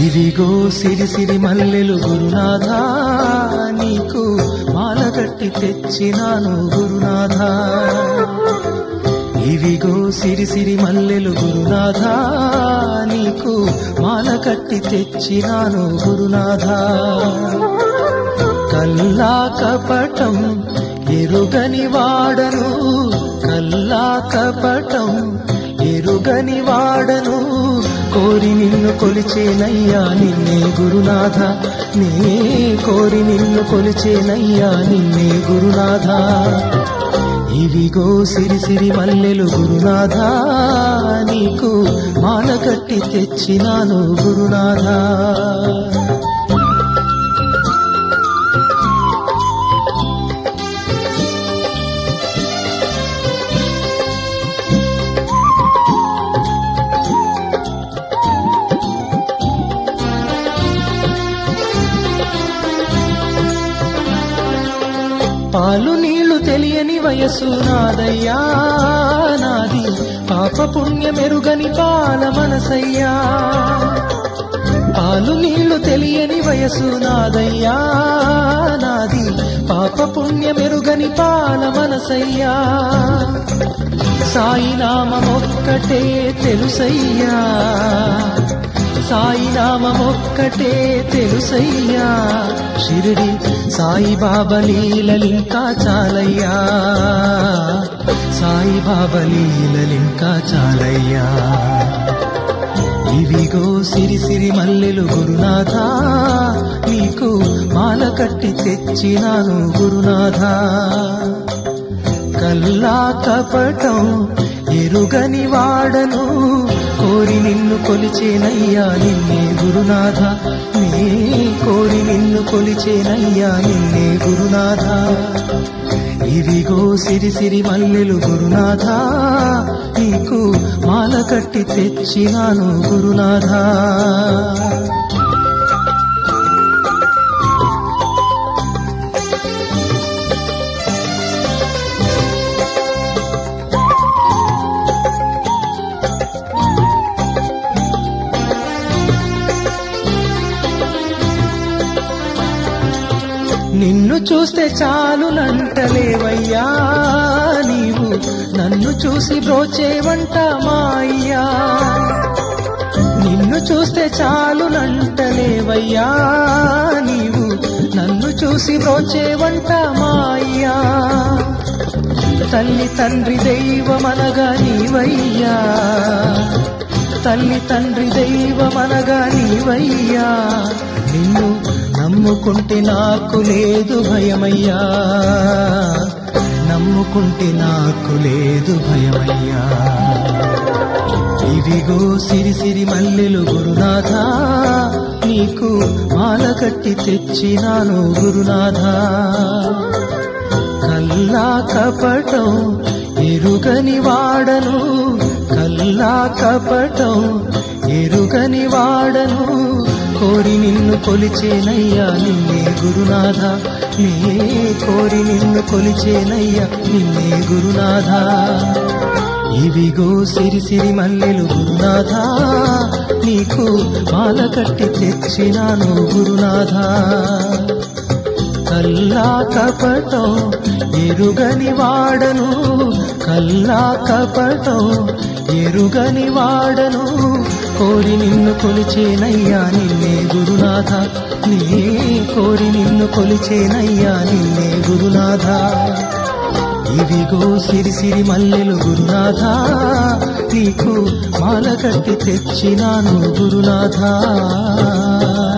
ఇవిగో సిరి సిరి మల్లెలు గురునాథా, నీకు మాల కట్టి తెచ్చినాను గురునాథా. ఇవిగో సిరి సిరి మల్లెలు గురునాథా, నీకు మాల కట్టి తెచ్చినాను గురునాథా. కల్లా కపటం ఎరుగని వాడను, కల్లా కపటం ఎరుగని వాడను, కోరి నిన్ను కొలిచేనయ్యా నిన్నే గురునాథ, నే కోరి నిన్ను కొలిచేనయ్యా నిన్నే గురునాథ. ఇవిగో సిరి సిరి మల్లెలు గురునాథా, నీకు మాల కట్టి తెచ్చినాను గురునాథా. పాలు నీళ్లు తెలియని వయసు నాదయ్యా నాది, పాప పుణ్యమెరుగని పాల మనసయ్యా. పాలు నీళ్లు తెలియని వయసు నాదయ్యా నాది, పాప పుణ్యమెరుగని పాల మనసయ్యా. సాయి నామమొక్కటే తెలుసయ్యా, సాయి నామమొక్కటే తెలుసయ్యా. షిరిడి సాయిబాబా లీలలింకా చాలయ్యా, సాయిబాబా లీలలింకా చాలయ్యా. ఇవిగో సిరి సిరి మల్లెలు గురునాథా, నీకు మాల కట్టి తెచ్చినాను గురునాథా. కల్లా కపటం ఎరుగని వాడను, కోరి నిన్ను కొలిచేనయ్యా నిన్నే గురునాథ, నే కోరి నిన్ను కొలిచేనయ్యా నిన్నే గురునాథ. ఇవిగో సిరి సిరి మల్లెలు గురునాథా, నీకు మాల కట్టి తెచ్చినాను గురునాథా. నిన్ను చూస్తే చాలునంటలేవయ్యా నీవు, నన్ను చూసి బ్రోచేవంట మా అయ్యా. నిన్ను చూస్తే చాలునంటలేవయ్యా నీవు, నన్ను చూసి బ్రోచేవంట మా అయ్యా. తల్లి తండ్రి దైవమనగా నీవయ్యా, తల్లి తండ్రి దైవమనగా నీవయ్యా. నిన్ను నమ్ముకుంటే నాకు లేదు భయమయ్యా, నమ్ముకుంటే నాకు లేదు భయమయ్యా. ఇవిగో సిరి సిరి మల్లెలు గురునాథా, నీకు మాల కట్టి తెచ్చినాను గురునాథా. కల్లా కపటం ఎరుగని వాడను, కల్లా కపటం ఎరుగని వాడను, కోరి నిన్ను కొలిచేనయ్యా నిన్నే గురునాథ, నే కోరి నిన్ను కొలిచేనయ్యా నిన్నే గురునాథ. ఇవిగో సిరి సిరి మల్లెలు గురునాథా, నీకు మాల కట్టి తెచ్చినాను గురునాథా. కల్లా కపటం ఎరుగని వాడను, కల్లా కపటం ఎరుగని వాడను, కోరి నిన్ను కొలిచేనయ్యా నిన్నే గురునాథ, నే కోరి నిన్ను కొలిచేనయ్యా నిన్నే గురునాథ. ఇవిగో సిరి సిరి మల్లెలు గురునాథా, నీకు మాల కట్టి తెచ్చినాను గురునాథా.